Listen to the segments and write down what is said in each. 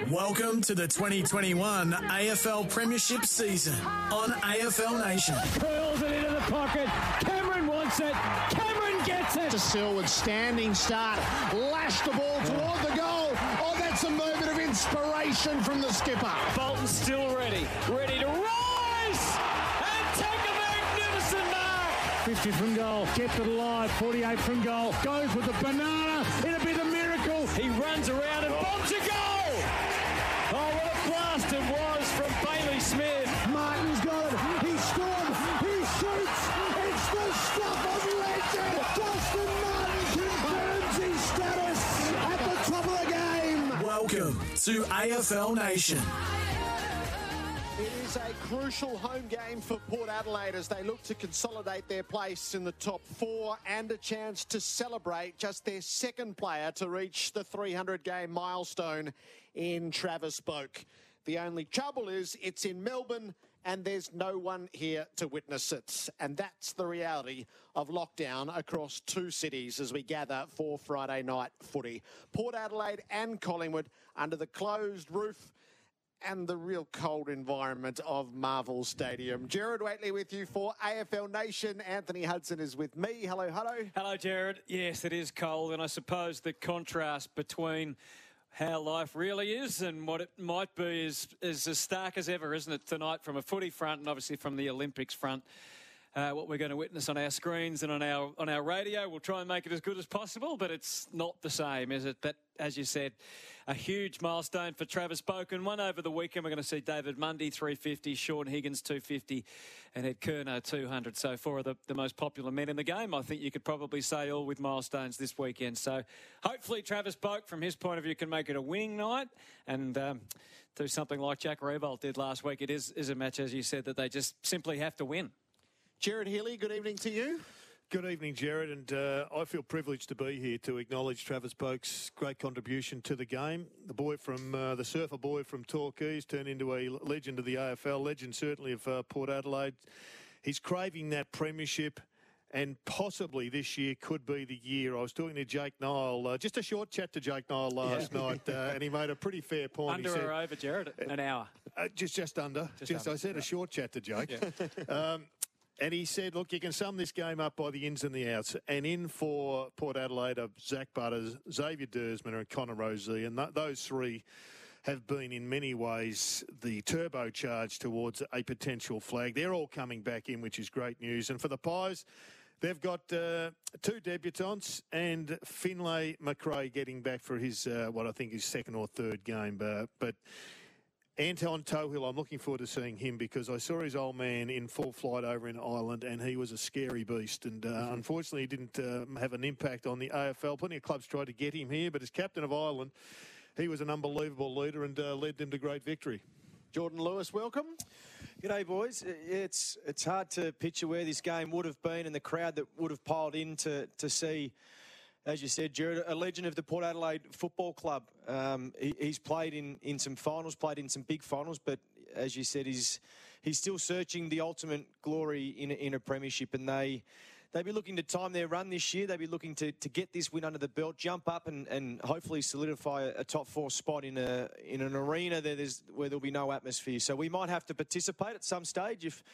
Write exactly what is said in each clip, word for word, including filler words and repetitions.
Welcome to the twenty twenty-one A F L Premiership season on A F L Nation. Curls it into the pocket. Cameron wants it. Cameron gets it. To Selwood, standing start. Lashed the ball toward the goal. Oh, that's a moment of inspiration from the skipper. Bolton's still ready. Ready to rise and take a magnificent mark. fifty from goal. Kept it alive. forty-eight from goal. Goes with the banana. It'll be the miracle. He runs around and bombs a goal. Oh, what a blast it was from Bailey Smith. Martin's got it. He scored. He shoots. It's the stuff of legend. Dustin Martin confirms his status at the top of the game. Welcome to A F L Nation. It is a crucial home game for Port Adelaide as they look to consolidate their place in the top four and a chance to celebrate just their second player to reach the three hundred game milestone in Travis Boak. The only trouble is it's in Melbourne and there's no one here to witness it. And that's the reality of lockdown across two cities as we gather for Friday night footy. Port Adelaide and Collingwood under the closed roof and the real cold environment of Marvel Stadium. Jared Waitley with you for A F L Nation. Anthony Hudson is with me. Hello, hello. Hello, Jared. Yes, it is cold, and I suppose the contrast between how life really is and what it might be is, is as stark as ever, isn't it, tonight from a footy front and obviously from the Olympics front. Uh, what we're going to witness on our screens and on our on our radio, we'll try and make it as good as possible, but it's not the same, is it? But as you said, a huge milestone for Travis Boak, and one over the weekend. We're going to see David Mundy three fifty, Sean Higgins two fifty, and Ed Curnow two hundred. So four of the, the most popular men in the game. I think you could probably say all with milestones this weekend. So hopefully Travis Boak, from his point of view, can make it a winning night and um, do something like Jack Riewoldt did last week. It is, is a match, as you said, that they just simply have to win. Jared Healy, good evening to you. Good evening, Jared, and uh, I feel privileged to be here to acknowledge Travis Boak's great contribution to the game. The boy from uh, the surfer boy from Torquay turned into a legend of the A F L, legend certainly of uh, Port Adelaide. He's craving that premiership, and possibly this year could be the year. I was talking to Jake Nile, uh, just a short chat to Jake Nile last yeah. night, uh, and he made a pretty fair point. Under he said, or over, Jared? An hour? Uh, just just under. Just, just under. I said yeah. a short chat to Jake. Yeah. um, And he said, look, you can sum this game up by the ins and the outs. And in for Port Adelaide are Zach Butters, Xavier Dersman and Connor Rozee. And th- those three have been in many ways the turbocharge towards a potential flag. They're all coming back in, which is great news. And for the Pies, they've got uh, two debutants and Finlay McRae getting back for his, uh, what I think is second or third game. Uh, but... Anton Tohill, I'm looking forward to seeing him because I saw his old man in full flight over in Ireland and he was a scary beast. And uh, mm-hmm. unfortunately, he didn't uh, have an impact on the A F L. Plenty of clubs tried to get him here, but as captain of Ireland, he was an unbelievable leader and uh, led them to great victory. Jordan Lewis, welcome. G'day, boys. It's it's hard to picture where this game would have been and the crowd that would have piled in to, to see, as you said, Jared, a legend of the Port Adelaide Football Club. Um, he, he's played in, in some finals, played in some big finals, but as you said, he's he's still searching the ultimate glory in a, in a premiership, and they they'd be looking to time their run this year. They'd be looking to, to get this win under the belt, jump up, and, and hopefully solidify a, a top four spot in a in an arena that there's where there'll be no atmosphere. So we might have to participate at some stage if.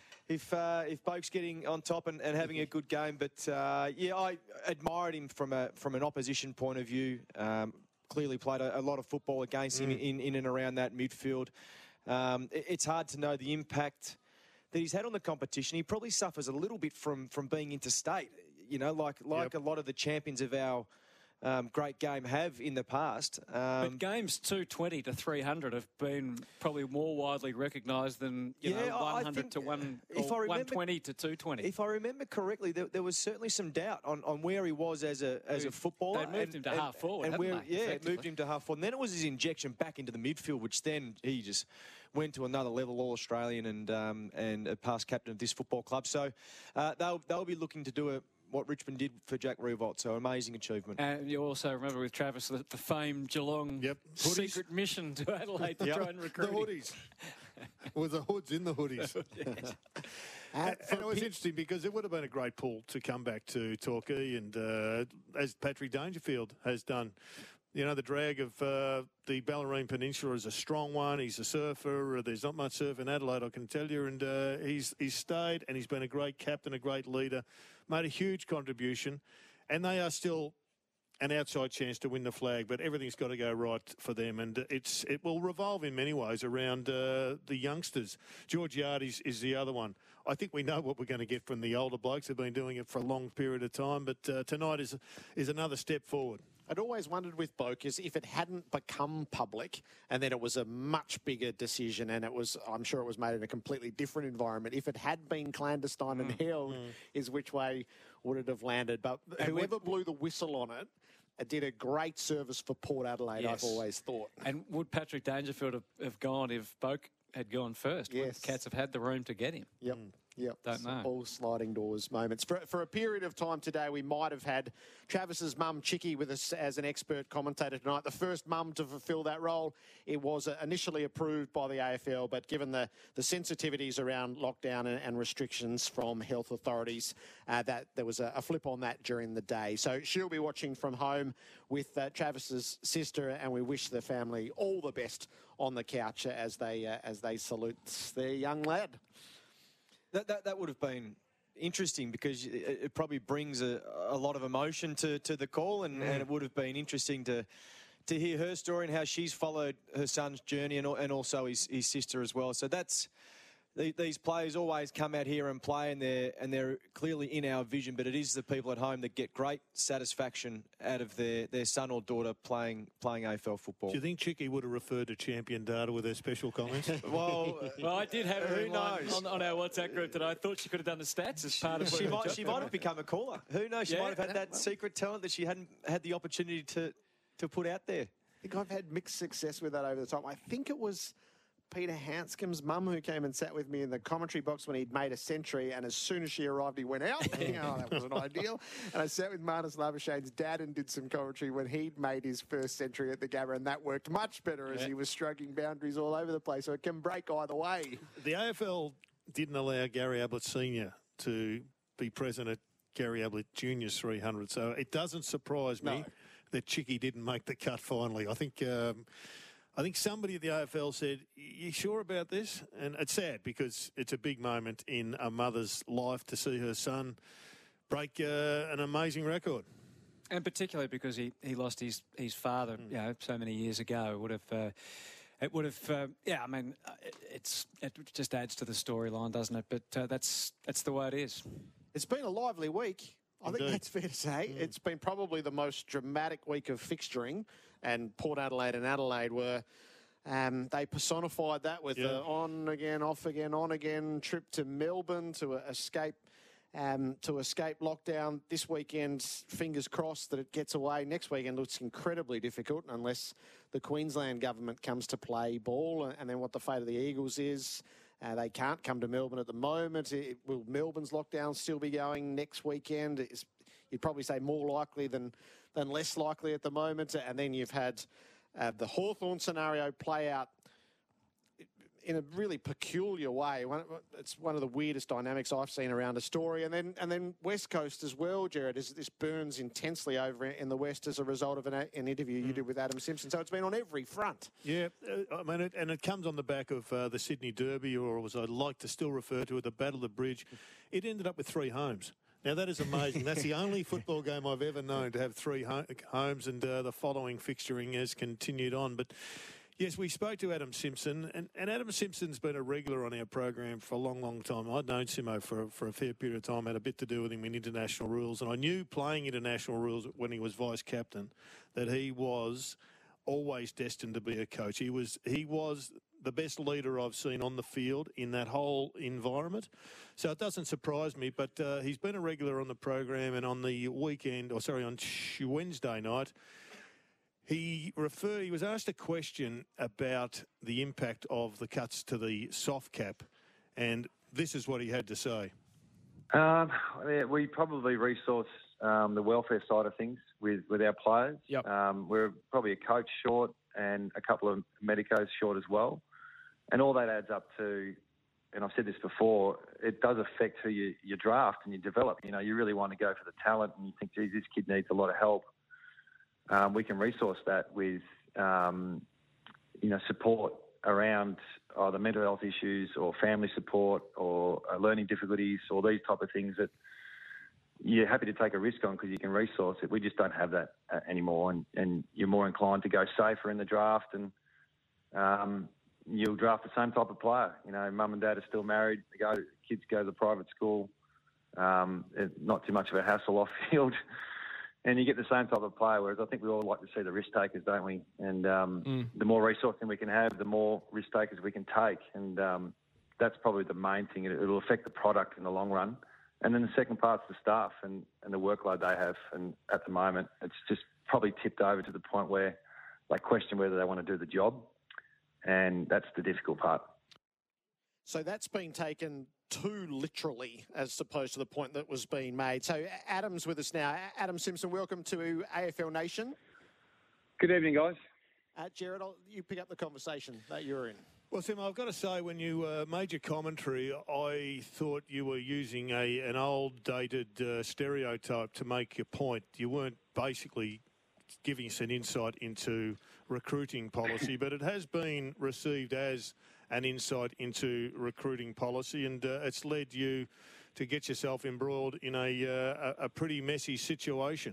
If uh, if Boak's getting on top and, and having a good game, but uh, yeah, I admired him from a from an opposition point of view. Um, clearly played a, a lot of football against mm. him in, in and around that midfield. Um, it, it's hard to know the impact that he's had on the competition. He probably suffers a little bit from from being interstate. You know, like like yep. a lot of the champions of our Um, great game have in the past. Um, but games two twenty to three hundred have been probably more widely recognised than you yeah, know one hundred to one if I remember, one twenty to two twenty. If I remember correctly, there, there was certainly some doubt on, on where he was as a as a footballer. They moved and, him to and, half forward, and haven't where, they? Yeah, it moved him to half forward. And then it was his injection back into the midfield, which then he just went to another level, all Australian and um, and a past captain of this football club. So uh, they'll they'll be looking to do a. what Richmond did for Jack Riewoldt, so amazing achievement. And you also remember with Travis the, the famed Geelong yep. secret mission to Adelaide to yep. try and recruit the hoodies. Or the hoods in the hoodies. yes. and, and it was interesting because it would have been a great pull to come back to Torquay and uh, as Patrick Dangerfield has done. You know, the drag of uh, the Bellarine Peninsula is a strong one. He's a surfer. There's not much surf in Adelaide, I can tell you. And uh, he's he's stayed, and he's been a great captain, a great leader, made a huge contribution. And they are still an outside chance to win the flag, but everything's got to go right for them. And it's it will revolve in many ways around uh, the youngsters. George Yard is, is the other one. I think we know what we're going to get from the older blokes. They've been doing it for a long period of time, but uh, tonight is is another step forward. I'd always wondered with Boak is if it hadn't become public and then it was a much bigger decision and it was, I'm sure it was made in a completely different environment. If it had been clandestine mm. and held, mm. is which way would it have landed? But and whoever blew the whistle on it, it did a great service for Port Adelaide, yes. I've always thought. And would Patrick Dangerfield have, have gone if Boak had gone first? Yes. Would Cats have had the room to get him? Yep. Mm. Yep. Don't know. All sliding doors moments. For, for a period of time today, we might have had Travis's mum, Chicky, with us as an expert commentator tonight. The first mum to fulfil that role. It was initially approved by the A F L, but given the, the sensitivities around lockdown and, and restrictions from health authorities, uh, that there was a, a flip on that during the day. So she'll be watching from home with uh, Travis's sister, and we wish the family all the best on the couch as they uh, as they salute their young lad. That, that that would have been interesting because it, it probably brings a, a lot of emotion to, to the call, and, mm. and it would have been interesting to to hear her story and how she's followed her son's journey and, and also his, his sister as well. So that's these players always come out here and play, and they're and they're clearly in our vision. But it is the people at home that get great satisfaction out of their, their son or daughter playing playing A F L football. Do you think Chicky would have referred to Champion Data with her special comments? well, well, I did have her who in knows on, on our WhatsApp group today. I thought she could have done the stats as part of. She might she might have become a caller. Who knows? She yeah, might have had that secret talent that she hadn't had the opportunity to to put out there. I think I've had mixed success with that over the time. I think it was Peter Hanscom's mum who came and sat with me in the commentary box when he'd made a century, and as soon as she arrived, he went out. Oh, that wasn't ideal. And I sat with Marnus Labuschagne's dad and did some commentary when he'd made his first century at the Gabba, and that worked much better as yeah. he was stroking boundaries all over the place. So it can break either way. The A F L didn't allow Gary Ablett Senior to be present at Gary Ablett Junior's three hundred, so it doesn't surprise me no. that Chicky didn't make the cut finally. I think... Um, I think somebody at the A F L said, you sure about this? And it's sad because it's a big moment in a mother's life to see her son break uh, an amazing record. And particularly because he, he lost his, his father, mm. you know, so many years ago. It would have, uh, it would have, uh, yeah, I mean, it, it's it just adds to the storyline, doesn't it? But uh, that's that's the way it is. It's been a lively week. I Indeed. think that's fair to say. Mm. It's been probably the most dramatic week of fixturing, and Port Adelaide and Adelaide were, um, they personified that with yeah. the on again, off again, on again trip to Melbourne to uh, escape um, to escape lockdown. This weekend, fingers crossed that it gets away. Next weekend looks incredibly difficult unless the Queensland government comes to play ball, and then what the fate of the Eagles is. Uh, they can't come to Melbourne at the moment. It, will Melbourne's lockdown still be going next weekend? It's, you'd probably say more likely than than less likely at the moment. And then you've had uh, the Hawthorn scenario play out in a really peculiar way. One, it's one of the weirdest dynamics I've seen around a story. And then and then West Coast as well, Jared, as this burns intensely over in the West as a result of an, an interview you mm. did with Adam Simpson. So it's been on every front. Yeah, uh, I mean, it, and it comes on the back of uh, the Sydney Derby, or as I like to still refer to it, the Battle of the Bridge. It ended up with three homes. Now, that is amazing. That's the only football game I've ever known to have three ho- homes, and uh, the following fixturing has continued on. But yes, we spoke to Adam Simpson, and, and Adam Simpson's been a regular on our program for a long, long time. I'd known Simo for, for a fair period of time, had a bit to do with him in international rules, and I knew playing international rules when he was vice-captain that he was always destined to be a coach. He was he was the best leader I've seen on the field in that whole environment. So it doesn't surprise me, but uh, he's been a regular on the program, and on the weekend, or sorry, on Wednesday night, He referred. He was asked a question about the impact of the cuts to the soft cap, and this is what he had to say. Um, yeah, we probably resource um, the welfare side of things with, with our players. Yep. Um, we're probably a coach short and a couple of medicos short as well. And all that adds up to, and I've said this before, it does affect who you, you draft and you develop. You know, you really want to go for the talent and you think, geez, this kid needs a lot of help. um, we can resource that with, um, you know, support around either mental health issues or family support or uh, learning difficulties or these type of things that you're happy to take a risk on because you can resource it. We just don't have that uh, anymore, and, and you're more inclined to go safer in the draft, and um, you'll draft the same type of player. You know, mum and dad are still married. They go, kids go to the private school. Um, not too much of a hassle off field. And you get the same type of player, whereas I think we all like to see the risk takers, don't we? And um, mm. the more resourcing we can have, the more risk takers we can take. And um, that's probably the main thing. It, it'll affect the product in the long run. And then the second part's the staff and, and the workload they have. And at the moment, it's just probably tipped over to the point where they question whether they want to do the job. And that's the difficult part. So that's been taken too literally as opposed to the point that was being made. So Adam's with us now. Adam Simpson, welcome to A F L Nation. Good evening, guys. Uh, Jared, I'll, you pick up the conversation that you're in. Well, Tim, I've got to say, when you uh, made your commentary, I thought you were using a an old, dated uh, stereotype to make your point. You weren't basically giving us an insight into recruiting policy, but it has been received as an insight into recruiting policy, and uh, it's led you to get yourself embroiled in a, uh, a pretty messy situation.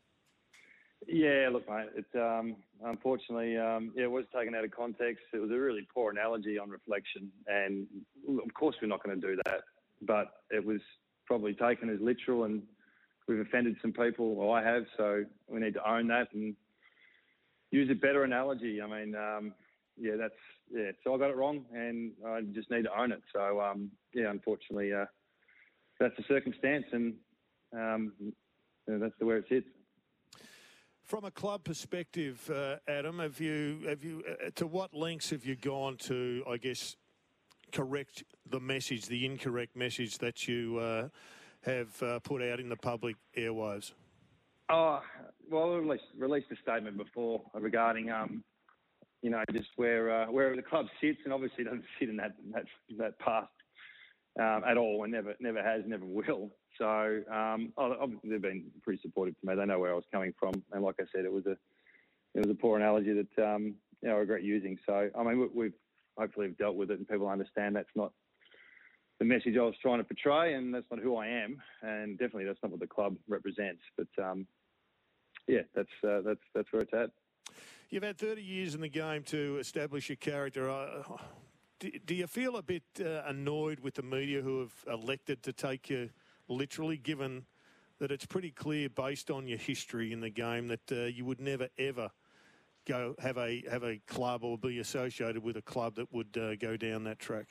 Yeah, look, mate, it, um, unfortunately, um, yeah, it was taken out of context. It was a really poor analogy on reflection, and of course we're not going to do that, but it was probably taken as literal, and we've offended some people, well, I have, so we need to own that and use a better analogy. I mean, um, yeah, that's, yeah, so I got it wrong, and I just need to own it. So, um, yeah, unfortunately, uh, that's the circumstance, and um, you know, that's the where it sits. From a club perspective, uh, Adam, have you have you uh, to what lengths have you gone to, I guess, correct the message, the incorrect message that you uh, have uh, put out in the public airwaves? Oh, well, we released, released a statement before regarding, um, you know, just where uh, where the club sits, and obviously doesn't sit in that that, that path um, at all, and never never has, never will. So um, obviously they've been pretty supportive to me. They know where I was coming from, and like I said, it was a it was a poor analogy that um, you know, I regret using. So I mean, we've hopefully dealt with it, and people understand that's not the message I was trying to portray, and that's not who I am, and definitely that's not what the club represents. But um, yeah, that's uh, that's that's where it's at. You've had thirty years in the game to establish your character. Uh, do, do you feel a bit uh, annoyed with the media who have elected to take you literally, given that it's pretty clear based on your history in the game that uh, you would never ever go have a have a club or be associated with a club that would uh, go down that track?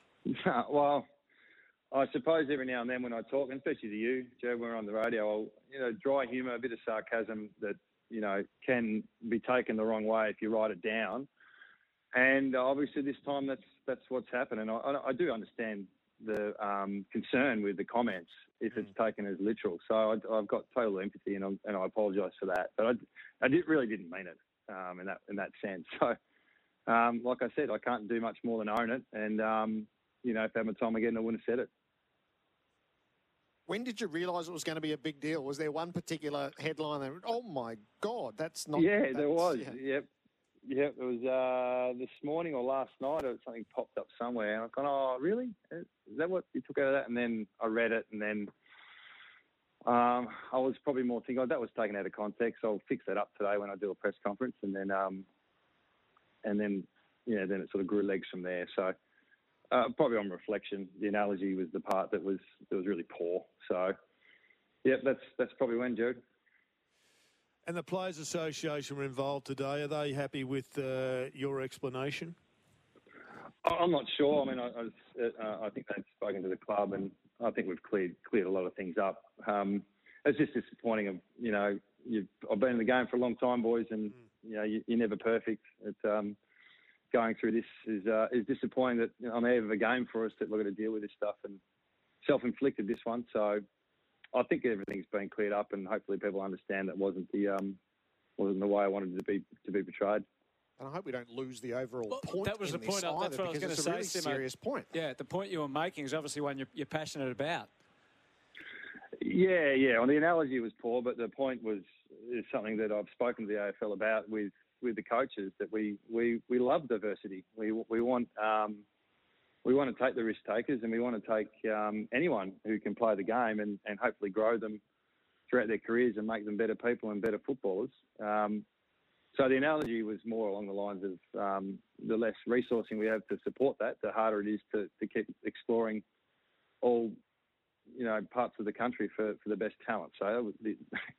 Well, I suppose every now and then when I talk, and especially to you, Joe, when we're on the radio, I'll, you know, dry humour, a bit of sarcasm that, you know, can be taken the wrong way if you write it down. And obviously this time that's that's what's happened. And I, I do understand the um, concern with the comments if it's mm. taken as literal. So I, I've got total empathy, and, I'm, and I apologise for that. But I, I did, really didn't mean it um, in that in that sense. So, um, like I said, I can't do much more than own it. And, um, you know, if I had my time again, I wouldn't have said it. When did you realise it was going to be a big deal? Was there one particular headline that, oh, my God, that's not... Yeah, that's, there was. Yeah. Yep. Yep, it was uh, this morning or last night, or something popped up somewhere. And I've gone, oh, really? Is that what you took out of that? And then I read it, and then um, I was probably more thinking, oh, that was taken out of context. I'll fix that up today when I do a press conference. And then, um, and then, yeah, then it sort of grew legs from there. So uh, probably on reflection, the analogy was the part that was that was really poor. So, yeah, that's that's probably when, Jared. And the Players Association were involved today. Are they happy with uh, your explanation? I'm not sure. I mean, I, I, uh, I think they've spoken to the club, and I think we've cleared cleared a lot of things up. Um, it's just disappointing. Of you know, you've, I've been in the game for a long time, boys, and mm. you know, you, you're never perfect. It's, um, going through this is uh, is disappointing that you know, on the eve of a game for us that we're going to deal with this stuff, and self-inflicted this one. So I think everything's been cleared up, and hopefully people understand that wasn't the um, wasn't the way I wanted it to be to be portrayed. And I hope we don't lose the overall well, point. That was in the point. This I, that's what I was going to say. Really serious point. Yeah, the point you were making is obviously one you're, you're passionate about. Yeah, yeah. Well, the analogy was poor, but the point was is something that I've spoken to the A F L about with, with the coaches, that we, we, we love diversity. We we want um, we want to take the risk takers, and we want to take um, anyone who can play the game and, and hopefully grow them throughout their careers and make them better people and better footballers. Um, so the analogy was more along the lines of um, the less resourcing we have to support that, the harder it is to, to keep exploring all, you know, parts of the country for, for the best talent. So the,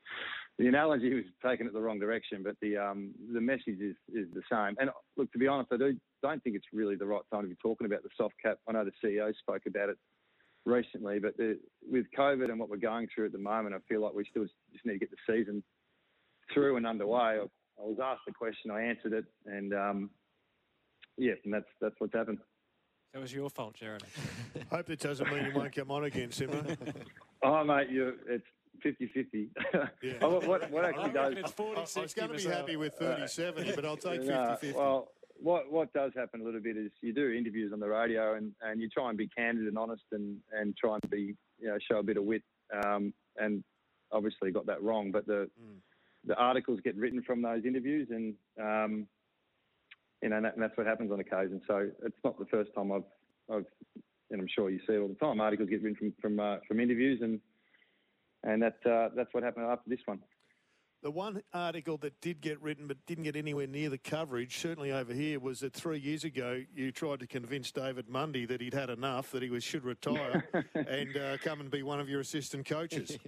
the analogy was taken it the wrong direction, but the um, the message is, is the same. And look, to be honest, I do, don't think it's really the right time to be talking about the soft cap. I know the C E O spoke about it recently, but the, with COVID and what we're going through at the moment, I feel like we still just need to get the season through and underway. I, I was asked the question, I answered it, and um, yeah, and that's that's what's happened. That was your fault, Jared. Hope that doesn't mean you won't come on again, Simo. Oh, mate, you it's fifty-fifty. Yeah. oh, what, what actually does... It's forty, I, I was going to be happy with thirty seventy, but I'll take No, fifty-fifty. well, what what does happen a little bit is you do interviews on the radio, and, and you try and be candid and honest, and, and try and be, you know, show a bit of wit. Um, and obviously got that wrong, but the mm. the articles get written from those interviews, and um, you know, and, that, and that's what happens on occasion. So it's not the first time I've, I've, and I'm sure you see it all the time. Articles get written from from, uh, from interviews, and and that uh, that's what happened after this one. The one article that did get written but didn't get anywhere near the coverage, certainly over here, was that three years ago you tried to convince David Mundy that he'd had enough, that he was, should retire and uh, come and be one of your assistant coaches.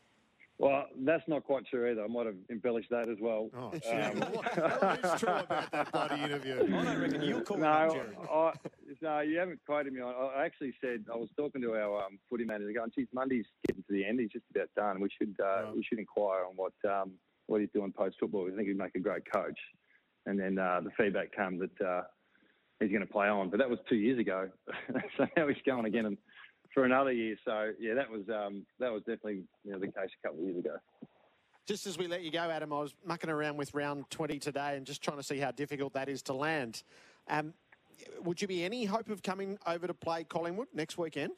Well, that's not quite true either. I might have embellished that as well. Oh, um, what, what is true about that bloody interview? I don't reckon you'll call no, him, Jared. I, no, you haven't quoted me on. I actually said, I was talking to our um, footy manager, going, geez, Mundy's getting to the end. He's just about done. We should uh, right. we should inquire on what um, what he's doing post-football. I think he'd make a great coach. And then uh, the feedback came that uh, he's going to play on. But that was two years ago. So now he's going again and for another year. So, yeah, that was um, that was definitely, you know, the case a couple of years ago. Just as we let you go, Adam, I was mucking around with round twenty today and just trying to see how difficult that is to land. Um, would you be any hope of coming over to play Collingwood next weekend?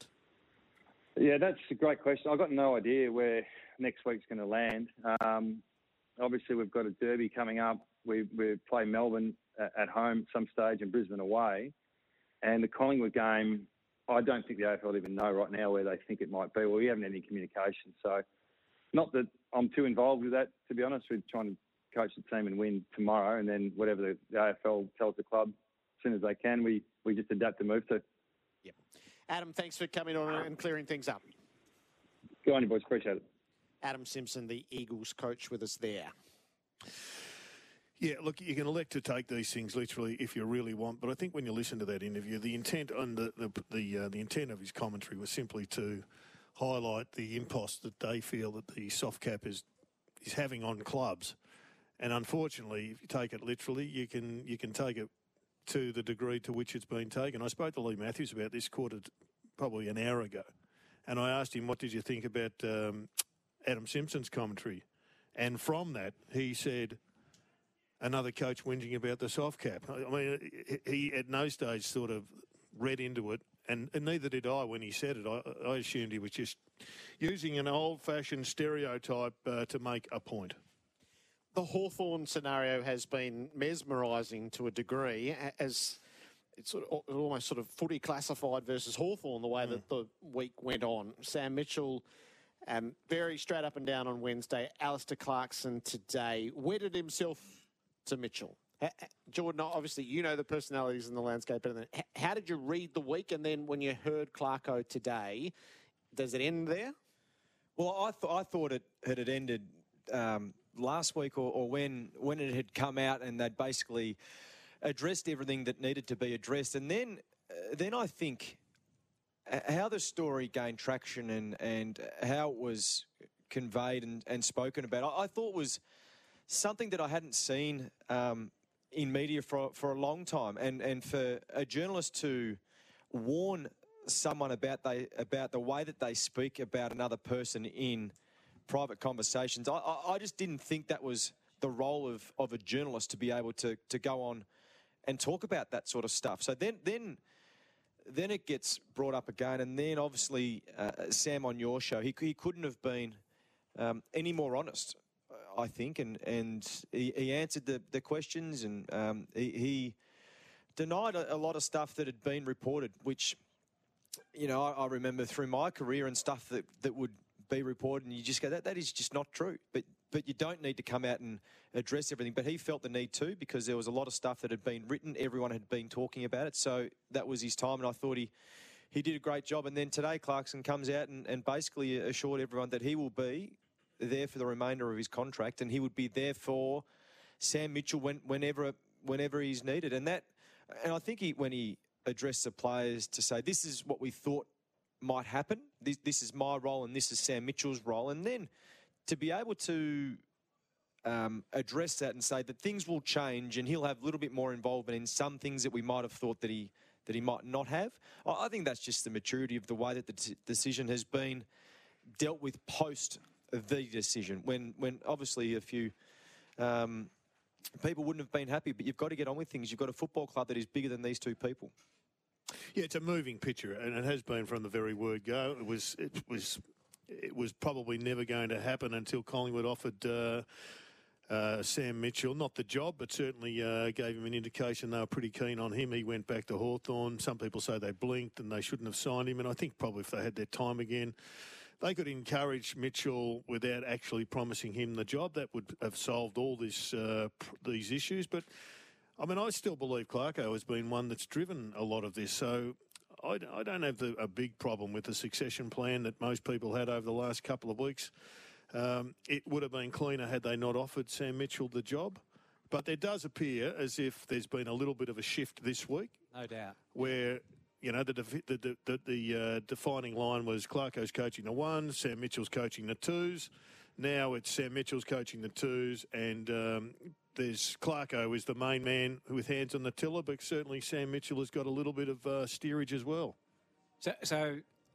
Yeah, that's a great question. I've got no idea where next week's going to land. Um, obviously, we've got a derby coming up. We, we play Melbourne at, at home at some stage and Brisbane away. And the Collingwood game, I don't think the A F L even know right now where they think it might be. Well, we haven't had any communication. So not that I'm too involved with that, to be honest. We're trying to coach the team and win tomorrow, and then whatever the, the A F L tells the club as soon as they can, we, we just adapt and move to. Yep. Adam, thanks for coming on and clearing things up. Good on you, boys. Appreciate it. Adam Simpson, the Eagles coach, with us there. Yeah, look, you can elect to take these things literally if you really want, but I think when you listen to that interview, the intent on the the the, uh, the intent of his commentary was simply to highlight the impost that they feel that the soft cap is is having on clubs, and unfortunately, if you take it literally, you can you can take it to the degree to which it's been taken. I spoke to Lee Matthews about this quarter, probably an hour ago, and I asked him, "What did you think about um, Adam Simpson's commentary?" And from that, he said, another coach whinging about the soft cap. I mean, he at no stage sort of read into it, and, and neither did I when he said it. I, I assumed he was just using an old-fashioned stereotype uh, to make a point. The Hawthorn scenario has been mesmerising to a degree, as it's sort of almost sort of footy classified versus Hawthorn the way mm. that the week went on. Sam Mitchell, um, very straight up and down on Wednesday. Alistair Clarkson today wedded himself to Mitchell. Jordan, obviously you know the personalities in the landscape better than how did you read the week, and then when you heard Clarko today, does it end there? Well, I, th- I thought it, it had ended um, last week or, or when when it had come out and they'd basically addressed everything that needed to be addressed. And then uh, then I think how the story gained traction and, and how it was conveyed and, and spoken about, I, I thought was something that I hadn't seen um, in media for for a long time, and and for a journalist to warn someone about they about the way that they speak about another person in private conversations, I, I, I just didn't think that was the role of, of a journalist to be able to to go on and talk about that sort of stuff. So then then then it gets brought up again, and then obviously uh, Sam on your show, he he couldn't have been um, any more honest. I think, and and he, he answered the, the questions, and um, he, he denied a, a lot of stuff that had been reported, which, you know, I, I remember through my career and stuff that, that would be reported, and you just go, that that is just not true. But but you don't need to come out and address everything. But he felt the need to, because there was a lot of stuff that had been written. Everyone had been talking about it. So that was his time, and I thought he, he did a great job. And then today Clarkson comes out and, and basically assured everyone that he will be there for the remainder of his contract, and he would be there for Sam Mitchell when, whenever whenever he's needed. And that, and I think he, when he addressed the players to say, this is what we thought might happen, this, this is my role and this is Sam Mitchell's role, and then to be able to um, address that and say that things will change and he'll have a little bit more involvement in some things that we might have thought that he that he might not have. I think that's just the maturity of the way that the t- decision has been dealt with post the decision, when when obviously a few um, people wouldn't have been happy, but you've got to get on with things. You've got a football club that is bigger than these two people. Yeah, it's a moving picture, and it has been from the very word go. It was it was it was probably never going to happen until Collingwood offered uh, uh, Sam Mitchell not the job, but certainly uh, gave him an indication they were pretty keen on him. He went back to Hawthorn. Some people say they blinked and they shouldn't have signed him, and I think probably if they had their time again, they could encourage Mitchell without actually promising him the job. That would have solved all this uh, pr- these issues. But, I mean, I still believe Clarko has been one that's driven a lot of this. So I, I don't have the, a big problem with the succession plan that most people had over the last couple of weeks. Um, it would have been cleaner had they not offered Sam Mitchell the job. But there does appear as if there's been a little bit of a shift this week. No doubt. Where... You know, the the the, the, the uh, defining line was Clarko's coaching the ones, Sam Mitchell's coaching the twos. Now it's Sam Mitchell's coaching the twos, and um, there's Clarko is the main man with hands on the tiller, but certainly Sam Mitchell has got a little bit of uh, steerage as well. So, so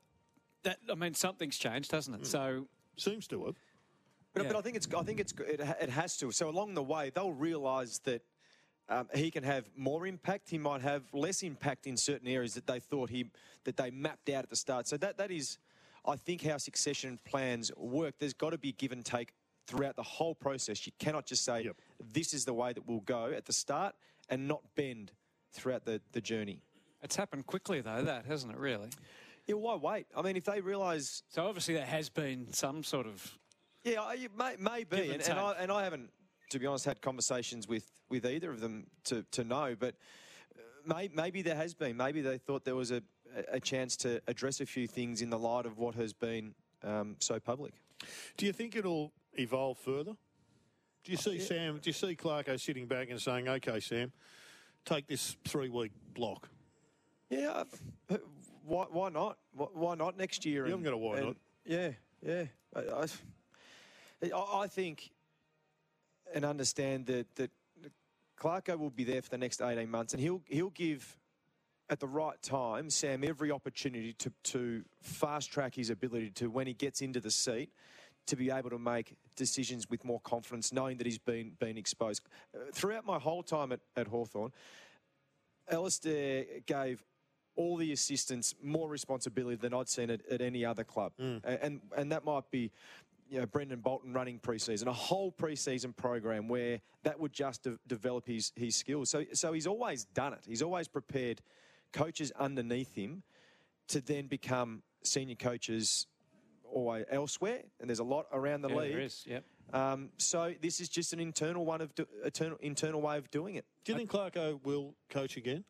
that I mean, something's changed, hasn't it? Mm. So seems to have. But, yeah. but I think it's I think it's it, it has to. So along the way, they'll realise that. Um, he can have more impact. He might have less impact in certain areas that they thought he that they mapped out at the start. So that that is, I think, how succession plans work. There's got to be give and take throughout the whole process. You cannot just say yep. this is the way that we'll go at the start and not bend throughout the, the journey. It's happened quickly though, that hasn't it? Really? Yeah. Why wait? I mean, if they realise. So obviously there has been some sort of. Yeah, it may, may be, and, and, and I and I haven't. To be honest, had conversations with, with either of them to, to know, but may, maybe there has been. Maybe they thought there was a, a chance to address a few things in the light of what has been um, so public. Do you think it'll evolve further? Do you see yeah. Sam? Do you see Clarko sitting back and saying, "Okay, Sam, take this three-week block"? Yeah, why, why not? Why not next year? You haven't got a why and, not? Yeah, yeah. I, I, I think. And understand that that Clarko will be there for the next eighteen months, and he'll he'll give at the right time Sam every opportunity to to fast track his ability to, when he gets into the seat, to be able to make decisions with more confidence, knowing that he's been been exposed. Uh, throughout my whole time at, at Hawthorn, Alistair gave all the assistants more responsibility than I'd seen at, at any other club, mm. and and that might be. You know, Brendan Bolton running pre-season, a whole pre-season program where that would just de- develop his his skills. So so he's always done it. He's always prepared coaches underneath him to then become senior coaches or elsewhere. And there's a lot around the yeah, league. There is, yep. Um, so this is just an internal one of do- internal internal way of doing it. Do you think Clarko will coach again?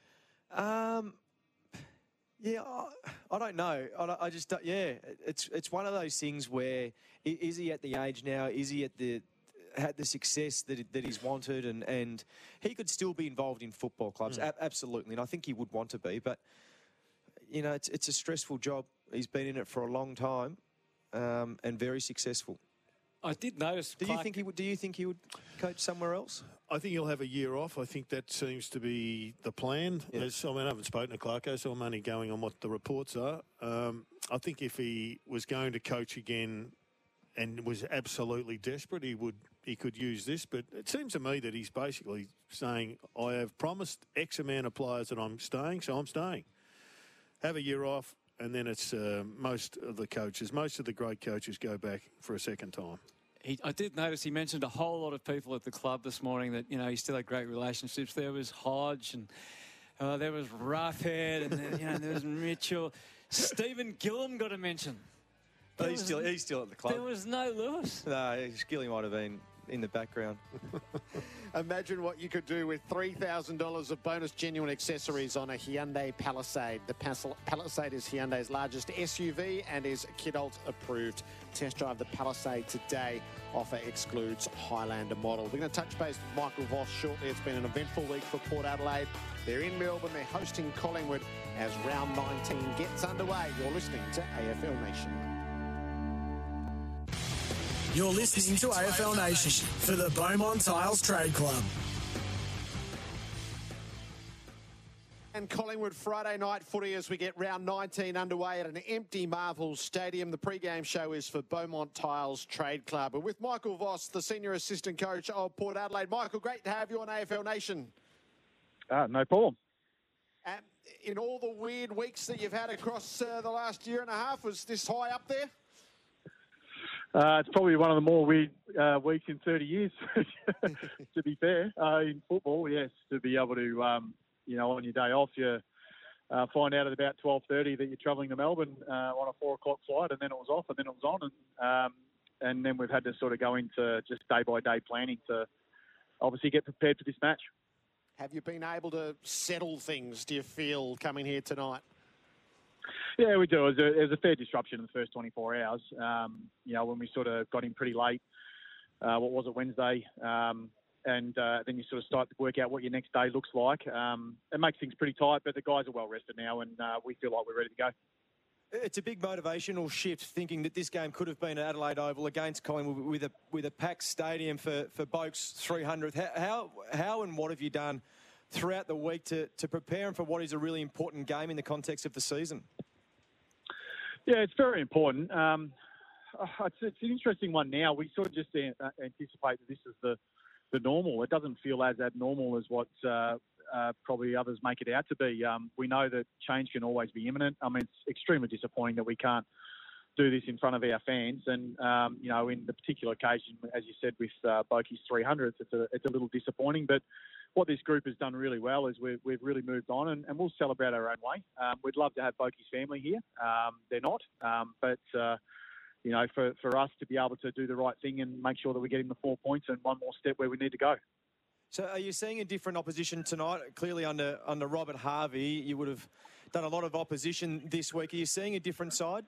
Um. Yeah, I, I don't know. I, don't, I just don't, yeah. It's it's one of those things where is he at the age now? Is he at the had the success that that he's wanted, and, and he could still be involved in football clubs, mm. a- absolutely, and I think he would want to be. But you know, it's it's a stressful job. He's been in it for a long time, um, and very successful. I did notice. Do Clark... you think he would? Do you think he would coach somewhere else? I think he'll have a year off. I think that seems to be the plan. Yeah. As, I mean, I haven't spoken to Clarko, so I'm only going on what the reports are. Um, I think if he was going to coach again and was absolutely desperate, he would he could use this. But it seems to me that he's basically saying, I have promised X amount of players that I'm staying, so I'm staying. Have a year off, and then it's uh, most of the coaches, most of the great coaches go back for a second time. he, I did notice he mentioned a whole lot of people at the club this morning that, you know, he still had great relationships. There was Hodge and uh, there was Roughhead and then, you know, there was Mitchell. Stephen Gillum got a mention. But he's still, he's still at the club. There was no Lewis. No, Skilly might have been in the background. Imagine what you could do with three thousand dollars of bonus genuine accessories on a Hyundai Palisade. The Palisade is Hyundai's largest S U V and is Kidult approved. Test drive the Palisade today. Offer excludes Highlander model. We're going to touch base with Michael Voss shortly. It's been an eventful week for Port Adelaide. They're in Melbourne. They're hosting Collingwood as round nineteen gets underway. You're listening to A F L Nation. You're listening to A F L Nation for the Beaumont Tiles Trade Club. And Collingwood Friday night footy as we get round nineteen underway at an empty Marvel Stadium. The pre-game show is for Beaumont Tiles Trade Club. And with Michael Voss, the senior assistant coach of Port Adelaide. Michael, great to have you on A F L Nation. Uh, no problem. Um, in all the weird weeks that you've had across uh, the last year and a half, was this high up there? Uh, it's probably one of the more weird uh, weeks in thirty years, to be fair, uh, in football, yes, to be able to, um, you know, on your day off, you uh, find out at about twelve thirty that you're travelling to Melbourne uh, on a four o'clock flight, and then it was off, and then it was on, and, um, and then we've had to sort of go into just day-by-day planning to obviously get prepared for this match. Have you been able to settle things, do you feel, coming here tonight? Yeah, we do. It was, a, it was a fair disruption in the first twenty-four hours. Um, you know, when we sort of got in pretty late, uh, what was it, Wednesday? Um, and uh, then you sort of start to work out what your next day looks like. Um, it makes things pretty tight, but the guys are well rested now, and uh, we feel like we're ready to go. It's a big motivational shift, thinking that this game could have been at Adelaide Oval against Collingwood with a with a packed stadium for for Boak's three hundredth. How how and what have you done throughout the week to to prepare them for what is a really important game in the context of the season? Yeah, it's very important. Um, it's, it's an interesting one now. We sort of just uh, anticipate that this is the, the normal. It doesn't feel as abnormal as what uh, uh, probably others make it out to be. Um, we know that change can always be imminent. I mean, it's extremely disappointing that we can't do this in front of our fans. And, um, you know, in the particular occasion, as you said, with uh, Boakie's three hundredth, it's a, it's a little disappointing. But what this group has done really well is we've, we've really moved on, and, and we'll celebrate our own way. Um, we'd love to have Boakie's family here. Um, they're not. Um, but, uh, you know, for, for us to be able to do the right thing and make sure that we're getting the four points and one more step where we need to go. So are you seeing a different opposition tonight? Clearly under under Robert Harvey, you would have done a lot of opposition this week. Are you seeing a different side?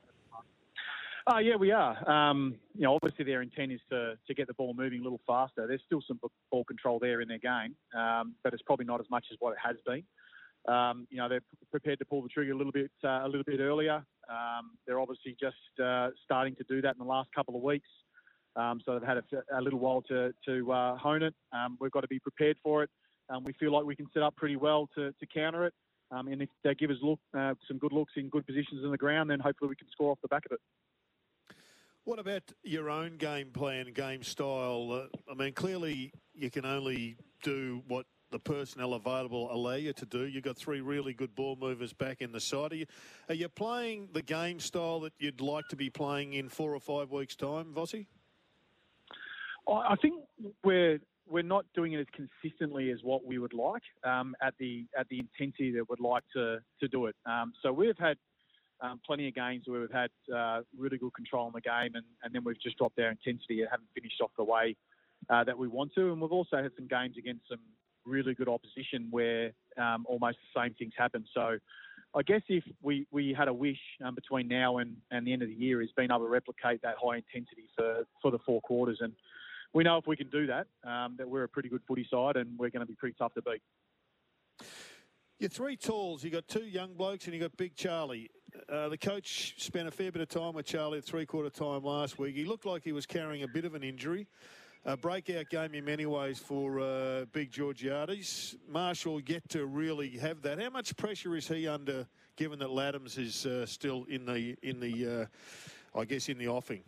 Oh, yeah, we are. Um, you know, obviously their intent is to, to get the ball moving a little faster. There's still some ball control there in their game, um, but it's probably not as much as what it has been. Um, you know, they're prepared to pull the trigger a little bit uh, a little bit earlier. Um, they're obviously just uh, starting to do that in the last couple of weeks. Um, so they've had a, a little while to, to uh, hone it. Um, we've got to be prepared for it. Um, we feel like we can set up pretty well to, to counter it. Um, and if they give us look, uh, some good looks in good positions on the ground, then hopefully we can score off the back of it. What about your own game plan, game style? Uh, I mean, clearly you can only do what the personnel available allow you to do. You've got three really good ball movers back in the side. Are you, are you playing the game style that you'd like to be playing in four or five weeks' time, Vossi? I think we're we're not doing it as consistently as what we would like um, at the at the intensity that we'd like to to do it. Um, so we've had um, plenty of games where we've had uh, really good control in the game, and, and then we've just dropped our intensity and haven't finished off the way uh, that we want to. And we've also had some games against some really good opposition where um, almost the same things happen. So I guess if we, we had a wish um, between now and, and the end of the year is being able to replicate that high intensity for, for the four quarters. And we know if we can do that, um, that we're a pretty good footy side and we're going to be pretty tough to beat. Your three talls, you got two young blokes and you got Big Charlie. Uh, the coach spent a fair bit of time with Charlie at three-quarter time last week. He looked like he was carrying a bit of an injury. A breakout game in many ways for uh, Big Georgiades. Marshall yet to really have that. How much pressure is he under, given that Laddams is uh, still in the in the, uh, I guess, in the offing?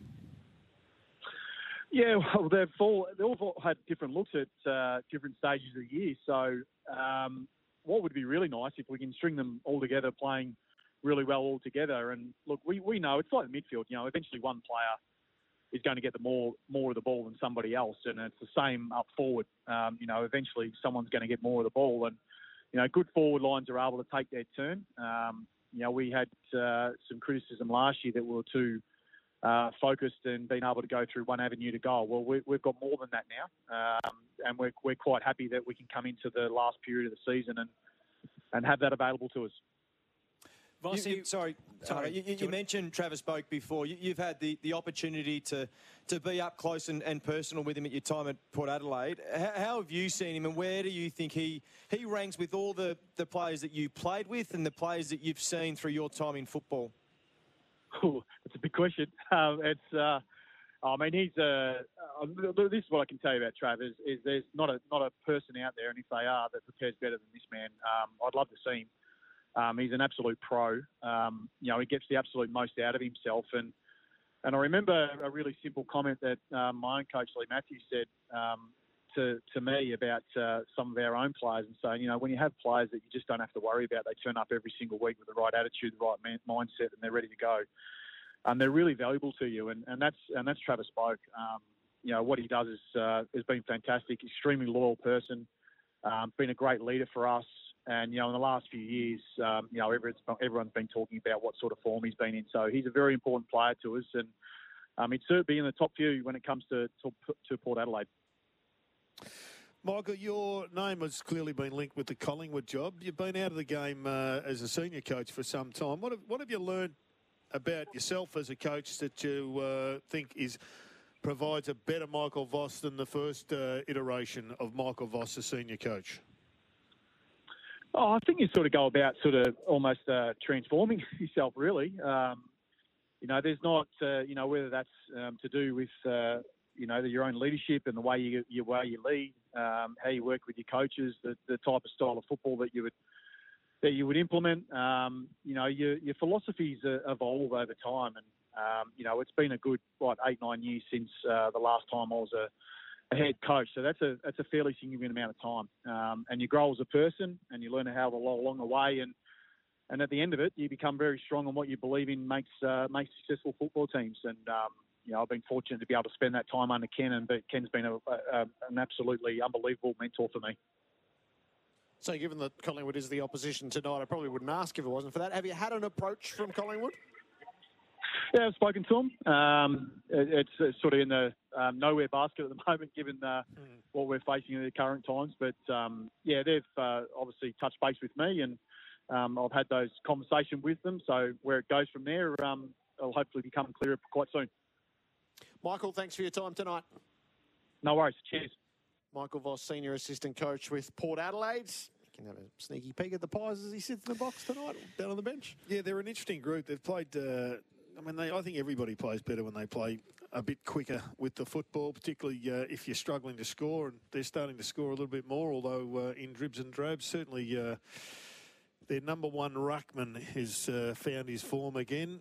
Yeah, well, they've all they've all had different looks at uh, different stages of the year. So, um, what would be really nice if we can string them all together, playing really well all together. And look, we we know it's like the midfield. You know, eventually one player is going to get the more more of the ball than somebody else, and it's the same up forward. Um, you know, eventually someone's going to get more of the ball, and you know, good forward lines are able to take their turn. Um, you know, we had uh, some criticism last year that we were too uh, focused and being able to go through one avenue to goal. Well, we, we've got more than that now, um, and we're we're quite happy that we can come into the last period of the season and and have that available to us. You, you, sorry, sorry. Uh, you, you, you mentioned Travis Boak before. You, you've had the, the opportunity to, to be up close and, and personal with him at your time at Port Adelaide. How, how have you seen him, and where do you think he, he ranks with all the, the players that you played with and the players that you've seen through your time in football? Oh, that's a big question. Um, it's, uh, I mean, he's a. Uh, this is what I can tell you about Trav is, is there's not a not a person out there, and if they are, that prepares better than this man. Um, I'd love to see him. Um, he's an absolute pro. Um, you know, he gets the absolute most out of himself. And and I remember a really simple comment that um, my own coach, Lee Matthews, said um, to, to me about uh, some of our own players and saying, you know, when you have players that you just don't have to worry about, they turn up every single week with the right attitude, the right man- mindset, and they're ready to go. And they're really valuable to you. And, and that's and that's Travis Boak. Um, you know, what he does is uh, has been fantastic. Extremely loyal person. Um, been a great leader for us. And, you know, in the last few years, um, you know, everyone's been talking about what sort of form he's been in. So he's a very important player to us. And um, he'd certainly be in the top few when it comes to, to, to Port Adelaide. Michael, your name has clearly been linked with the Collingwood job. You've been out of the game uh, as a senior coach for some time. What have, what have you learned about yourself as a coach that you uh, think is provides a better Michael Voss than the first uh, iteration of Michael Voss as senior coach? Oh, I think you sort of go about sort of almost uh, transforming yourself, really. Um, you know, there's not, uh, you know, whether that's um, to do with, uh, you know, your own leadership and the way you, your way you lead, um, how you work with your coaches, the, the type of style of football that you would that you would implement. Um, you know, your, your philosophies uh, evolve over time, and um, you know, it's been a good what eight nine years since uh, the last time I was a head coach, so that's a that's a fairly significant amount of time, um, and you grow as a person, and you learn how to along the way, and and at the end of it, you become very strong on what you believe in makes uh, makes successful football teams. And um, you know, I've been fortunate to be able to spend that time under Ken, and but Ken's been a, a, an absolutely unbelievable mentor for me. So, given that Collingwood is the opposition tonight, I probably wouldn't ask if it wasn't for that. Have you had an approach from Collingwood? Yeah, I've spoken to them. Um, it, it's, it's sort of in the um, nowhere basket at the moment, given uh, mm. what we're facing in the current times. But, um, yeah, they've uh, obviously touched base with me, and um, I've had those conversations with them. So where it goes from there, um, it'll hopefully become clearer quite soon. Michael, thanks for your time tonight. No worries. Cheers. Michael Voss, Senior Assistant Coach with Port Adelaide. You can have a sneaky peek at the Pies as he sits in the box tonight, down on the bench. Yeah, they're an interesting group. They've played... Uh... I mean, they, I think everybody plays better when they play a bit quicker with the football, particularly uh, if you're struggling to score, and they're starting to score a little bit more, although uh, in dribs and drabs. Certainly uh, their number one ruckman has uh, found his form again.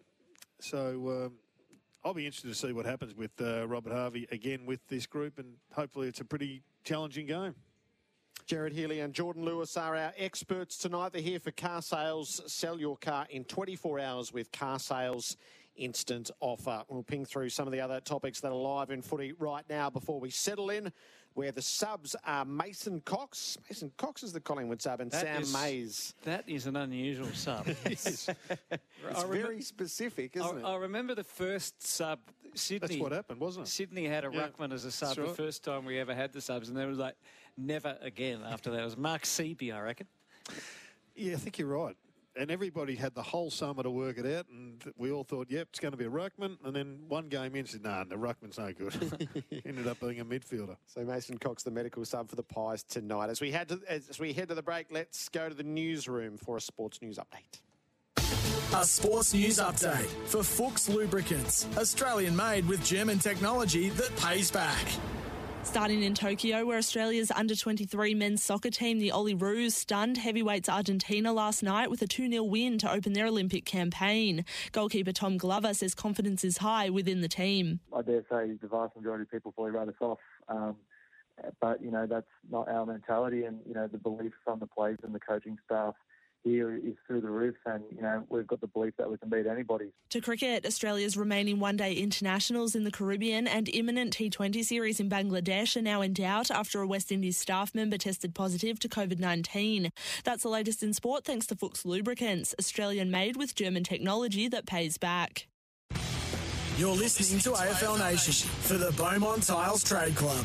So um, I'll be interested to see what happens with uh, Robert Harvey again with this group, and hopefully it's a pretty challenging game. Jared Healy and Jordan Lewis are our experts tonight. They're here for car sales. Sell your car in twenty-four hours with Car Sales Instant Offer. We'll ping through some of the other topics that are live in footy right now before we settle in, where the subs are Mason Cox. Mason Cox is the Collingwood sub, and that Sam is, Mays. That is an unusual sub. It's, it's very specific, isn't I, it? I remember the first sub, Sydney. That's what happened, wasn't it? Sydney had a yeah. ruckman as a sub right. the first time we ever had the subs, and there was like never again after that. It was Mark Seepy, I reckon. Yeah, I think you're right. And everybody had the whole summer to work it out, and we all thought, yep, it's going to be a ruckman. And then one game in, said, nah, the ruckman's no good. Ended up being a midfielder. So Mason Cox, the medical sub for the Pies tonight. As we head to as we head to the break, let's go to the newsroom for a sports news update. A sports news update for Fuchs Lubricants, Australian made with German technology that pays back. Starting in Tokyo, where Australia's under twenty-three men's soccer team, the Olyroos, stunned heavyweights Argentina last night with a two nil win to open their Olympic campaign. Goalkeeper Tom Glover says confidence is high within the team. I dare say the vast majority of people probably wrote us off, um, but, you know, that's not our mentality, and, you know, the belief from the players and the coaching staff here is through the roof, and you know we've got the belief that we can beat anybody. To cricket, Australia's remaining one-day internationals in the Caribbean and imminent T twenty series in Bangladesh are now in doubt after a West Indies staff member tested positive to COVID nineteen. That's the latest in sport thanks to Fuchs Lubricants, Australian-made with German technology that pays back. You're listening to A F L Nation for the Beaumont Tiles Trade Club.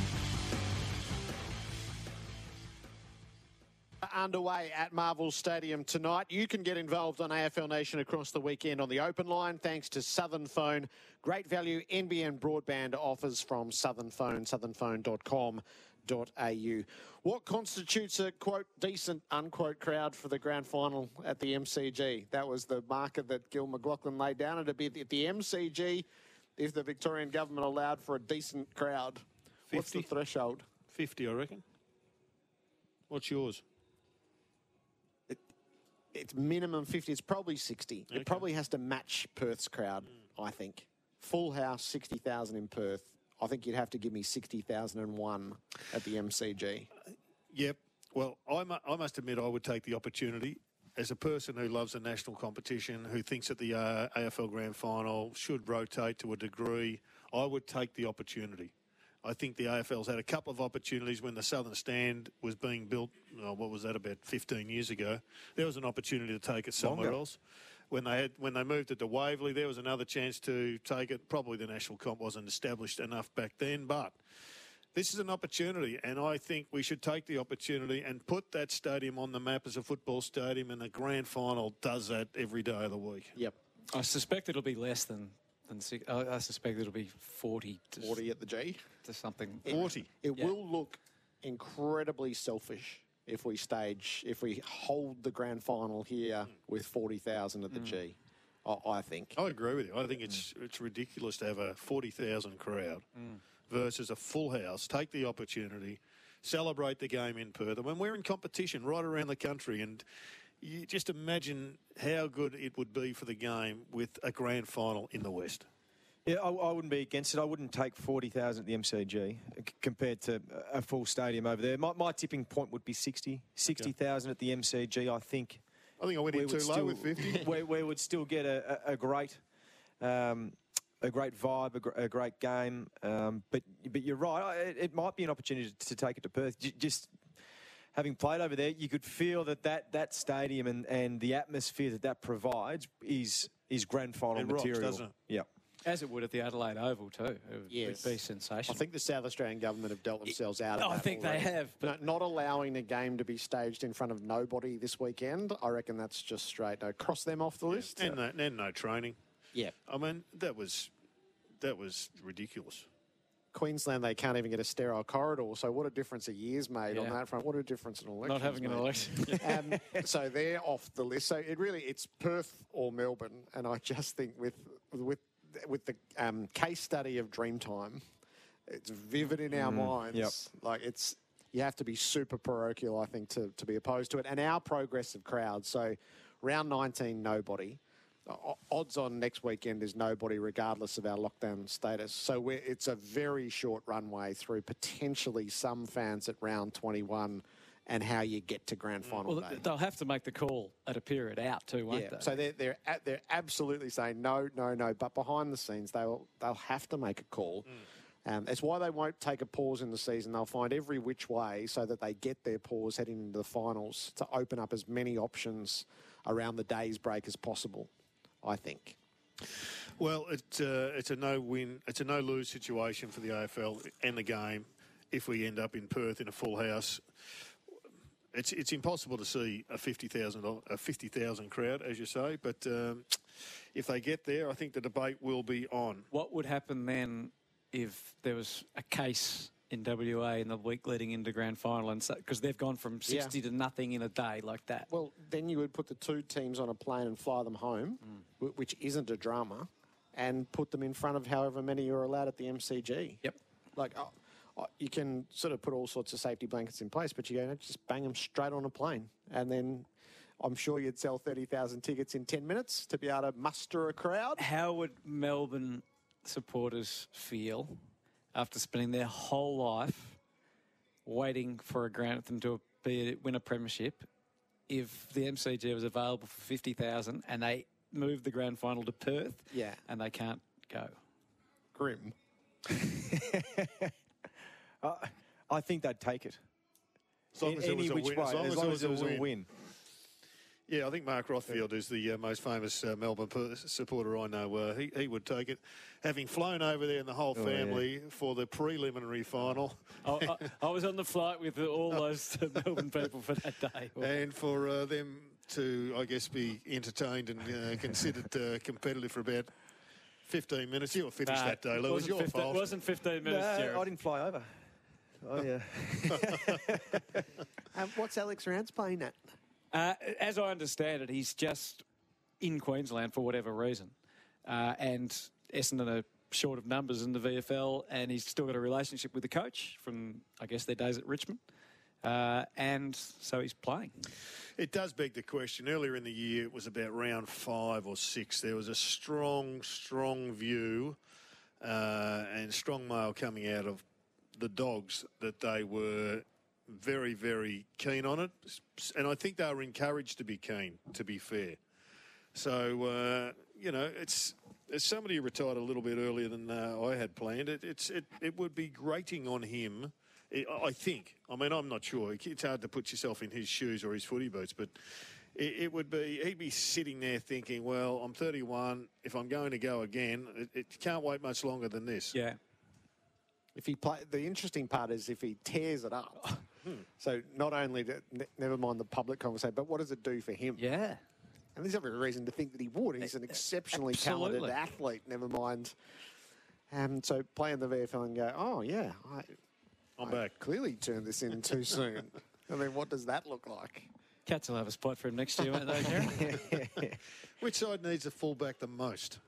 Underway at Marvel Stadium tonight. You can get involved on A F L Nation across the weekend on the open line thanks to Southern Phone. Great value N B N broadband offers from Southern Phone, southern phone dot com dot a u. What constitutes a, quote, decent, unquote, crowd for the grand final at the M C G? That was the marker that Gil McLaughlin laid down. It'd be at the M C G if the Victorian government allowed for a decent crowd. fifty? What's the threshold? fifty, I reckon. What's yours? It's minimum fifty. It's probably sixty. Okay. It probably has to match Perth's crowd, mm. I think. Full house, sixty thousand in Perth. I think you'd have to give me sixty thousand one at the M C G. Uh, yep. Well, I, mu- I must admit I would take the opportunity as a person who loves a national competition, who thinks that the uh, A F L Grand Final should rotate to a degree. I would take the opportunity. I think the A F L's had a couple of opportunities when the Southern Stand was being built. Oh, what was that, about fifteen years ago? There was an opportunity to take it somewhere Longer. else. When they had when they moved it to Waverley, there was another chance to take it. Probably the national comp wasn't established enough back then, but this is an opportunity, and I think we should take the opportunity and put that stadium on the map as a football stadium, and the grand final does that every day of the week. Yep. I suspect it'll be less than... than six, I, I suspect it'll be forty. To, forty at the G? To something. forty. It Yeah. will look incredibly selfish if we stage, if we hold the grand final here mm. with forty thousand at the mm. G, I, I think. I agree with you. I think it's mm. it's ridiculous to have a forty thousand crowd mm. versus a full house. Take the opportunity, celebrate the game in Perth. I mean, we're in competition right around the country, and you just imagine how good it would be for the game with a grand final in the West. Yeah, I, I wouldn't be against it. I wouldn't take forty thousand at the M C G c- compared to a full stadium over there. My, my tipping point would be sixty. sixty thousand okay. at the M C G, I think. I think I went in too low with fifty. we, we would still get a, a, a great... Um, a great vibe, a, gr- a great game, um, but but you're right. It, it might be an opportunity to, to take it to Perth. J- just having played over there, you could feel that that, that stadium and, and the atmosphere that that provides is is grand final it material. Rocks, doesn't it? Yeah. As it would at the Adelaide Oval too. It would yes. be sensational. I think the South Australian government have dealt themselves out of oh, that I think already. they have. But no, not allowing the game to be staged in front of nobody this weekend, I reckon that's just straight. No, cross them off the list. And, no, and no training. Yeah. I mean, that was... That was ridiculous. Queensland, they can't even get a sterile corridor. So what a difference a year's made yeah. on that front. What a difference an election. Not having an election. um, so they're off the list. So it really, it's Perth or Melbourne. And I just think with with with the um, case study of Dreamtime, it's vivid in our mm, minds. Yep. Like it's, you have to be super parochial, I think, to, to be opposed to it. And our progressive crowd. So round nineteen, nobody. Odds on next weekend is nobody, regardless of our lockdown status. So we're, it's a very short runway through potentially some fans at round twenty-one and how you get to grand final well, day. They'll have to make the call at a period out too, won't yeah. they? So they're they're at, they're absolutely saying no, no, no. But behind the scenes, they'll they'll have to make a call. Mm. Um, that's why they won't take a pause in the season. They'll find every which way so that they get their pause heading into the finals to open up as many options around the day's break as possible, I think. Well, it's uh, it's a no-win, it's a no-lose situation for the A F L and the game if we end up in Perth in a full house. It's it's impossible to see a fifty thousand a fifty thousand crowd, as you say, but um, if they get there, I think the debate will be on. What would happen then if there was a case in W A in the week leading into grand final, and because so, they've gone from sixty yeah. to nothing in a day like that? Well, then you would put the two teams on a plane and fly them home, mm. w- which isn't a drama, and put them in front of however many you're allowed at the M C G. Yep. Like, oh, oh, you can sort of put all sorts of safety blankets in place, but you go, just bang them straight on a plane. And then I'm sure you'd sell thirty thousand tickets in ten minutes to be able to muster a crowd. How would Melbourne supporters feel after spending their whole life waiting for a grand them to be, win a premiership, if the M C G was available for fifty thousand and they moved the grand final to Perth, Yeah. and they can't go. Grim. uh, I think they'd take it. As long In as it any was a which win. way, As long as as long it as it was a win. Yeah, I think Mark Rothfield is the uh, most famous uh, Melbourne per- supporter I know. Uh, he, he would take it. Having flown over there and the whole Oh, family yeah. for the preliminary final. I, I, I was on the flight with all those Melbourne people for that day. And for uh, them to, I guess, be entertained and uh, considered uh, competitive for about fifteen minutes. You were finished Nah, that day, Lou. It was wasn't your fifteen fault. It wasn't fifteen minutes, No, Jared. I didn't fly over. Oh, yeah. Um, what's Alex Rance playing at? Uh, as I understand it, he's just in Queensland for whatever reason. Uh, and Essendon are short of numbers in the V F L, and he's still got a relationship with the coach from, I guess, their days at Richmond. Uh, and so he's playing. It does beg the question. Earlier in the year, it was about round five or six. There was a strong, strong view uh, and strong mail coming out of the Dogs that they were very, very keen on it. And I think they were encouraged to be keen, to be fair. So, uh, you know, it's as somebody who retired a little bit earlier than uh, I had planned, it, it's, it, it would be grating on him, it, I think. I mean, I'm not sure. It's hard to put yourself in his shoes or his footy boots, but it, it would be, he'd be sitting there thinking, well, I'm thirty-one. If I'm going to go again, it, it can't wait much longer than this. Yeah. If he play, the interesting part is if he tears it up. Hmm. So not only, to, ne- never mind the public conversation, but what does it do for him? Yeah. And there's every reason to think that he would. He's an exceptionally Absolutely. talented athlete, never mind. Um, so play in the V F L and go, oh, yeah, I, I'm I back. clearly turned this in too soon. I mean, what does that look like? Cats will have a spot for him next year, won't they, Jared? Which side needs a fullback the most?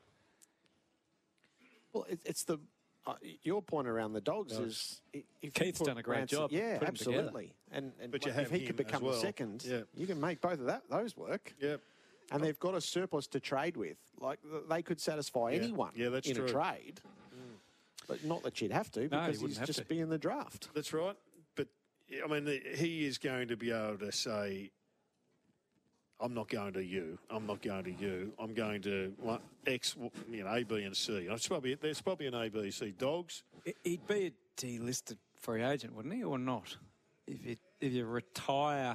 Well, it, it's the uh, your point around the Dogs No. is i- if Keith's you put done a great Ransom- job Yeah, putting them together. absolutely. And, and But you like, have if he him could as become well. a second, Yeah. you can make both of that those work. Yeah. And they've got a surplus to trade with. Like th- they could satisfy Yeah. anyone Yeah, that's in true. a trade. But not that you'd have to you because wouldn't he's have just to. be in the draft. That's right. But, I mean, the, he is going to be able to say, I'm not going to you. I'm not going to you. I'm going to one, X, you know, A, B, and C. It's probably, there's probably an A, B, C. Dogs. He'd be a delisted free agent, wouldn't he, or not? If you, if you retire,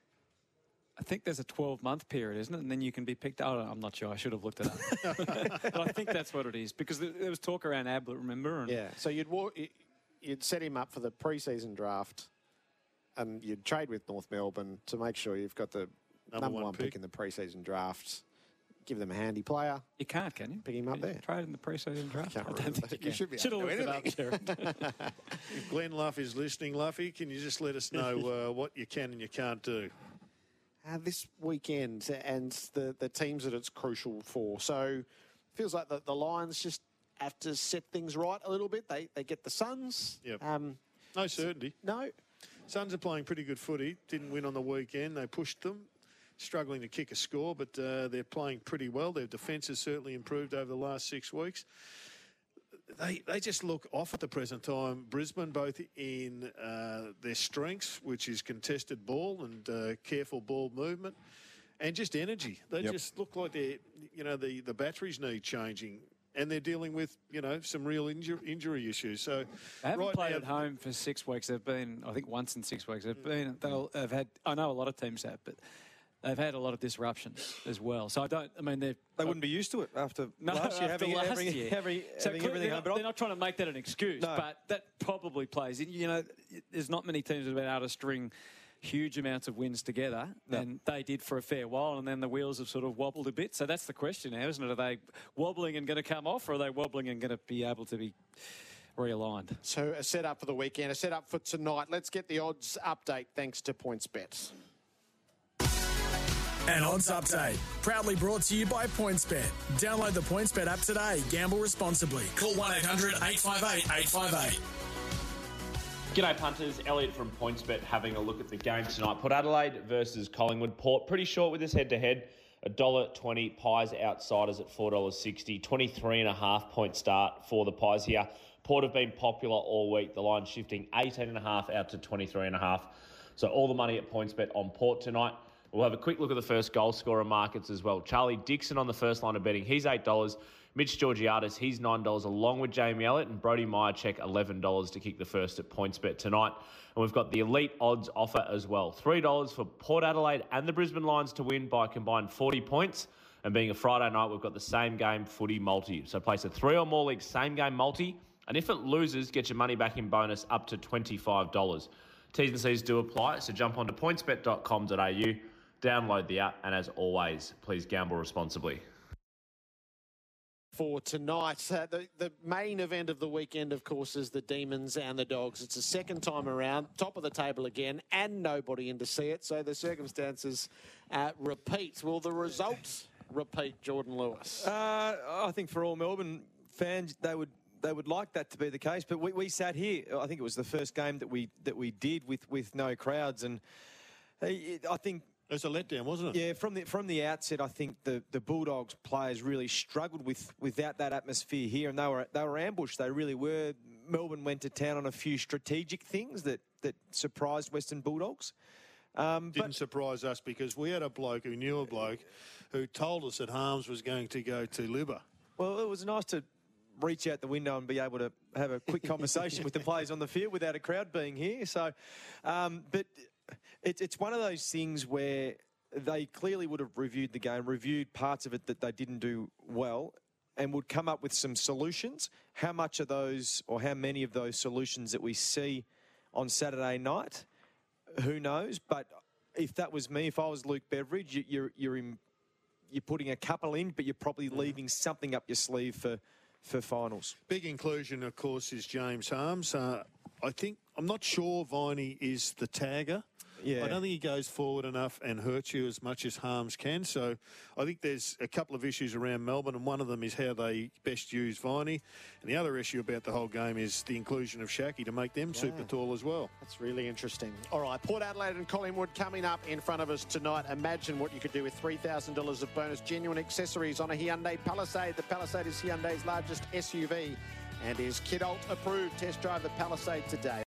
I think there's a twelve-month period, isn't it? And then you can be picked up. I'm not sure. I should have looked it up. But I think that's what it is, because there there was talk around Ablett, remember? And Yeah. So you'd walk, you'd set him up for the preseason draft, and you'd trade with North Melbourne to make sure you've got the Number number, one one, pick. pick in the preseason draft. Give them a handy player. You can't, can you? Pick him up You there. Trade in the preseason draft. can't I don't remember. think you You can. should be Should have able to looked do it up, Jared. If Glenn Luff is listening, Luffy, can you just let us know uh, what you can and you can't do? Uh, this weekend and the, the teams that it's crucial for. So feels like the, the Lions just have to set things right a little bit. They they get the Suns. Yep. Um, No certainty. no. Suns are playing pretty good footy. Didn't win on the weekend. They pushed them. Struggling to kick a score, but uh, they're playing pretty well. Their defence has certainly improved over the last six weeks. They they just look off at the present time. Brisbane, both in uh, their strengths, which is contested ball and uh, careful ball movement, and just energy. They Yep. just look like they're, you know, the, the batteries need changing. And they're dealing with, you know, some real inju- injury issues. So They haven't right played now, at home for six weeks. They've been, I think, once in six weeks. They've been, they'll have had. I know a lot of teams have, but they've had a lot of disruptions as well. So I don't. I mean, they're They wouldn't be used to it after no, last year, after having, last having, year. having, So having clearly everything they're, home. not, But they're not trying to make that an excuse, No. but that probably plays. You know, there's not many teams that have been able to string huge amounts of wins together, No. and they did for a fair while, and then the wheels have sort of wobbled a bit. So that's the question now, isn't it? Are they wobbling and going to come off, or are they wobbling and going to be able to be realigned? So a setup for the weekend, a setup for tonight. Let's get the odds update thanks to PointsBet. An odds update, proudly brought to you by PointsBet. Download the PointsBet app today. Gamble responsibly. Call one eight hundred eight five eight eight five eight. G'day punters, Elliot from PointsBet having a look at the game tonight. Port Adelaide versus Collingwood. Port pretty short with this head-to-head. one dollar twenty, Pies outsiders at four dollars sixty. twenty-three and a half point start for the Pies here. Port have been popular all week. The line shifting eighteen and a half out to twenty-three and a half. So all the money at PointsBet on Port tonight. We'll have a quick look at the first goal scorer markets as well. Charlie Dixon on the first line of betting. He's eight dollars. Mitch Georgiadis, he's nine dollars, along with Jamie Elliott. And Brody Myercheck, eleven dollars to kick the first at PointsBet tonight. And we've got the elite odds offer as well. three dollars for Port Adelaide and the Brisbane Lions to win by a combined forty points. And being a Friday night, we've got the same game footy multi. So place a three or more league same game multi. And if it loses, get your money back in bonus up to twenty-five dollars. T's and C's do apply. So jump onto pointsbet dot com dot a u. Download the app, and as always, please gamble responsibly. For tonight, uh, the, the main event of the weekend, of course, is the Demons and the Dogs. It's the second time around, top of the table again, and nobody in to see it, so the circumstances uh, repeat. Will the results repeat, Jordan Lewis? Uh, I think for all Melbourne fans, they would they would like that to be the case. But we, we sat here. I think it was the first game that we that we did with with no crowds, and it, I think. It was a letdown, wasn't it? Yeah, from the from the outset, I think the, the Bulldogs players really struggled with without that atmosphere here, and they were they were ambushed. They really were. Melbourne went to town on a few strategic things that, that surprised Western Bulldogs. Um, Didn't but, surprise us because we had a bloke who knew a bloke who told us that Harms was going to go to Libba. Well, it was nice to reach out the window and be able to have a quick conversation with the players on the field without a crowd being here. So, um, but. It, it's one of those things where they clearly would have reviewed the game, reviewed parts of it that they didn't do well, and would come up with some solutions. How much of those, or how many of those solutions that we see on Saturday night, who knows? But if that was me, if I was Luke Beveridge, you, you're you're in, you're putting a couple in, but you're probably leaving something up your sleeve for for finals. Big inclusion, of course, is James Harms. Uh, I think I'm not sure Viney is the tagger. Yeah. I don't think he goes forward enough and hurts you as much as Harms can. So I think there's a couple of issues around Melbourne, and one of them is how they best use Viney. And the other issue about the whole game is the inclusion of Shaki to make them yeah. super tall as well. That's really interesting. All right, Port Adelaide and Collingwood coming up in front of us tonight. Imagine what you could do with three thousand dollars of bonus genuine accessories on a Hyundai Palisade. The Palisade is Hyundai's largest S U V and is Kidult approved. Test drive the Palisade today.